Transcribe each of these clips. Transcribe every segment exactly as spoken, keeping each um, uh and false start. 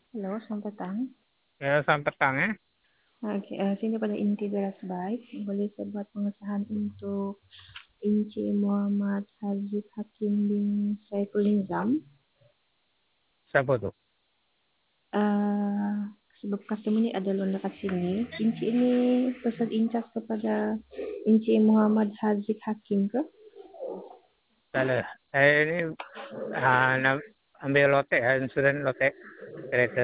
Halo, selamat petang. Ya, selamat petang ya. Oke, eh, sini pada inti beras baik. Boleh saya buat pengesahan untuk Inci Muhammad Haziq Hakim bin Saiful Nizam. Siapa tuh? Uh, sebab customer ini ada loan dekat sini. Inci ini pesan incas kepada Inci Muhammad Haziq Hakim ke? Salah. Saya ini ah, nam- ambil lotek, ah, insurans lotek kereta.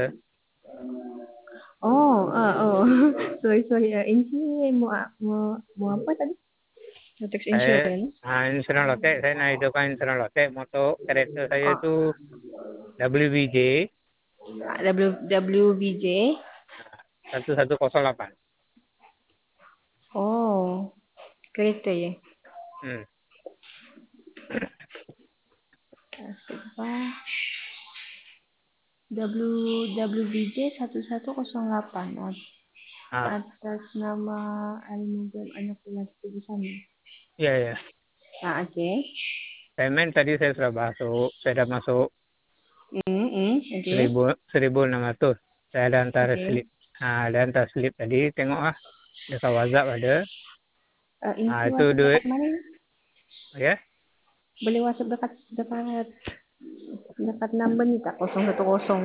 Oh, ah, oh, sorry sorry. Uh, Inci mau mau mau apa tadi? Tax Saya insurance. ah, insurans lotek, saya nak hidupkan insurans lotek. Motor kereta saya Oh, itu W B J W WBJ. satu satu kosong delapan. Oh, kereta ya. Hmm. Sebab W WBJ satu satu kosong delapan Ah, atas nama Al-Mugam anak kelas di sana. ya ya. Ah, oke. Okay. Payment tadi saya sudah masuk, saya sudah masuk Hmm, hmm, oke. Okay. seribu seribu enam ratus. Saya ada hantar Okay. slip. Ah, ada hantar slip tadi. Tengok ah, dekat WhatsApp ada. Uh, Ah, inti itu WhatsApp duit. dekat mana? Ya. Boleh WhatsApp dekat dekat dekat number ni tak kosong satu kosong.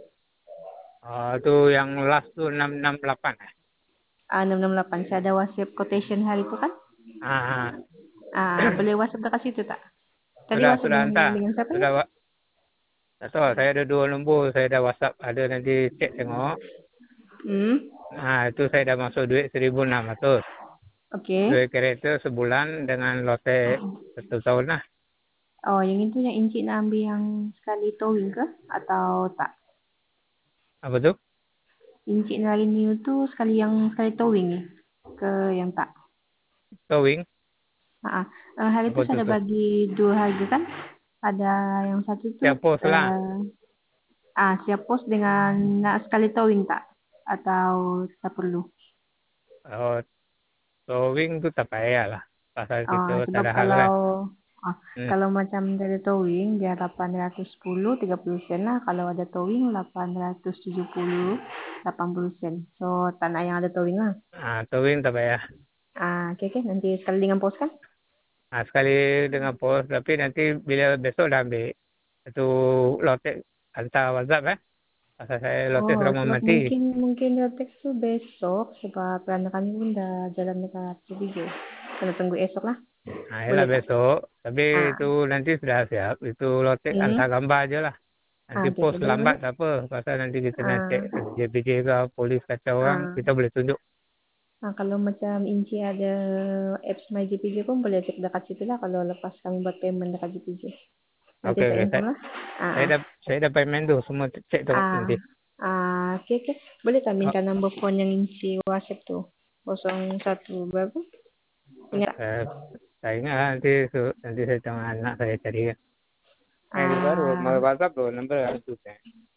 Ah, itu yang last tuh enam enam delapan. Ah, enam enam lapan. Saya ada WhatsApp quotation hari tu kan? Ah, ah. Ah, boleh WhatsApp dekat situ tak? Tadi sudah WhatsApp sudah dengan, hantar. dengan siapa ya? Sudah wa- tak tahu, saya ada dua nombor, saya dah WhatsApp, ada nanti cek tengok. Hmm. Nah, itu saya dah masuk duit seribu enam ratus. Okey. Duit kereta sebulan dengan lotek satu tahun lah. Oh, yang itu yang Encik nak ambil yang sekali towing ke? Atau tak? Apa tu? Encik nak hari new tu sekali yang sekali towing ni? Ke yang tak? Towing? Ha, uh, hari Apa tu tu saya ada tu? bagi dua harga kan? Ada yang satu tu Siap pos lah. uh, ah siap pos dengan nak sekali towing tak? Atau tak perlu? Oh, towing tu tak payah lah. Pasal kita Uh, tak sebab ada hal kalau kan. ah, Hmm. kalau macam dari towing dia lapan ratus sepuluh tiga puluh sen lah. Kalau ada towing lapan ratus tujuh puluh lapan puluh sen. So tak nak yang ada towing lah. Ah, towing tak payah. Ah, okey okey nanti sekali dengan pos kan? Ah, sekali dengan pos, tapi nanti bila besok dah ambil. Itu lotek hantar WhatsApp eh. Pasal saya lotek Oh, sudah mau sebab mati. mungkin mungkin dia teks tu besok sebab kerana kami pun dah jalan dekat C B J. Kena tunggu esok lah. Nah, Boleh ialah tak? besok. Tapi Ah, itu nanti sudah siap. Itu lotek hmm. hantar gambar je lah. Ah, Nanti okey post okey boleh lambat boleh. tak apa. Pasal nanti kita nak cek Ah, J P J ke polis kacau orang. ah, Kita boleh tunjuk. ah, kalau macam Inci ada apps My J P J pun boleh cek dekat situ lah kalau lepas kami buat payment dekat J P J. Nanti Okey, saya okey. inform Saya, lah. Ah, saya ah. dah saya dah payment tu. Semua cek tengok Ah, nanti. ah, okey okey. Boleh tak Oh, minta number phone yang Inci WhatsApp tu? Kosong satu berapa? Ingat tak? saya, saya ingat lah nanti, su- nanti saya tengok anak saya cari. Kan. Eh, ini baru. Mau Ah, WhatsApp tu. Nombor yang tu.